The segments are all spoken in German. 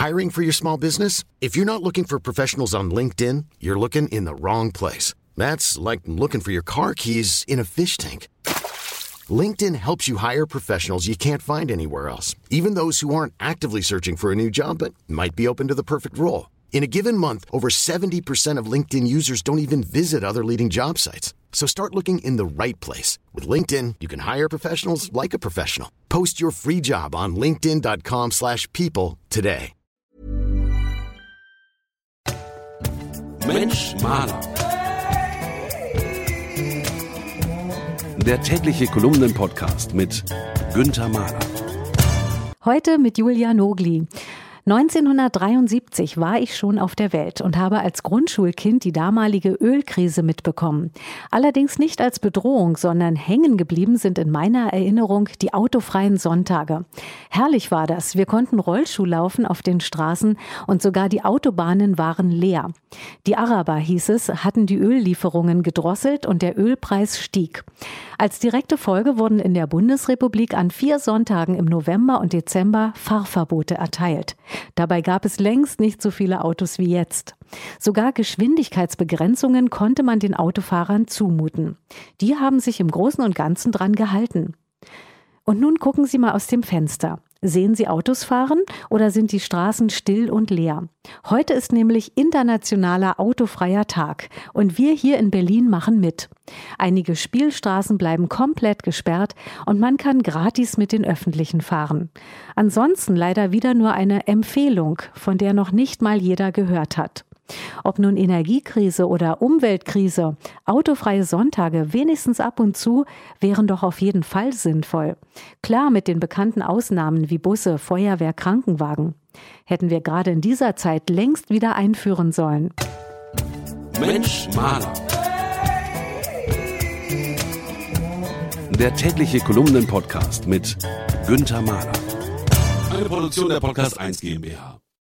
Hiring for your small business? If you're not looking for professionals on LinkedIn, you're looking in the wrong place. That's like looking for your car keys in a fish tank. LinkedIn helps you hire professionals you can't find anywhere else, even those who aren't actively searching for a new job but might be open to the perfect role. In a given month, over 70% of LinkedIn users don't even visit other leading job sites. So start looking in the right place. With LinkedIn, you can hire professionals like a professional. Post your free job on linkedin.com/people today. Mensch Maler. Der tägliche Kolumnen-Podcast mit Günther Mahler. Heute mit Julia Nogli. 1973 war ich schon auf der Welt und habe als Grundschulkind die damalige Ölkrise mitbekommen. Allerdings nicht als Bedrohung, sondern hängen geblieben sind in meiner Erinnerung die autofreien Sonntage. Herrlich war das. Wir konnten Rollschuh laufen auf den Straßen und sogar die Autobahnen waren leer. Die Araber, hieß es, hatten die Öllieferungen gedrosselt und der Ölpreis stieg. Als direkte Folge wurden in der Bundesrepublik an 4 Sonntagen im November und Dezember Fahrverbote erteilt. Dabei gab es längst nicht so viele Autos wie jetzt. Sogar Geschwindigkeitsbegrenzungen konnte man den Autofahrern zumuten. Die haben sich im Großen und Ganzen dran gehalten. Und nun gucken Sie mal aus dem Fenster. Sehen Sie Autos fahren oder sind die Straßen still und leer? Heute ist nämlich internationaler autofreier Tag und wir hier in Berlin machen mit. Einige Spielstraßen bleiben komplett gesperrt und man kann gratis mit den Öffentlichen fahren. Ansonsten leider wieder nur eine Empfehlung, von der noch nicht mal jeder gehört hat. Ob nun Energiekrise oder Umweltkrise, autofreie Sonntage wenigstens ab und zu wären doch auf jeden Fall sinnvoll. Klar mit den bekannten Ausnahmen wie Busse, Feuerwehr, Krankenwagen. Hätten wir gerade in dieser Zeit längst wieder einführen sollen. Mensch Maler. Der tägliche Kolumnen-Podcast mit Günther Mahler. Eine Produktion der Podcast 1 GmbH.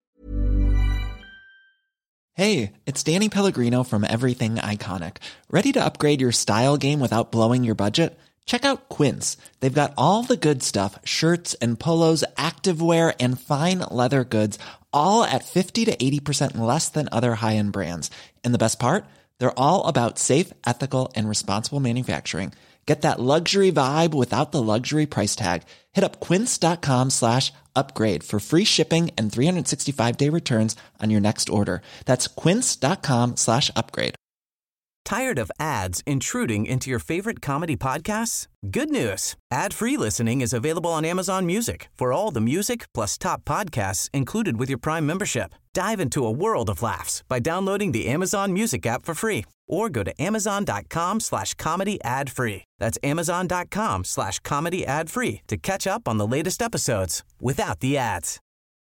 Hey, it's Danny Pellegrino from Everything Iconic. Ready to upgrade your style game without blowing your budget? Check out Quince. They've got all the good stuff, shirts and polos, activewear, and fine leather goods, all at 50 to 80% less than other high-end brands. And the best part? They're all about safe, ethical, and responsible manufacturing. Get that luxury vibe without the luxury price tag. Hit up quince.com/upgrade for free shipping and 365-day returns on your next order. That's quince.com/upgrade. Tired of ads intruding into your favorite comedy podcasts? Good news. Ad-free listening is available on Amazon Music for all the music plus top podcasts included with your Prime membership. Dive into a world of laughs by downloading the Amazon Music app for free or go to amazon.com/comedy ad-free. That's amazon.com/comedy ad-free to catch up on the latest episodes without the ads.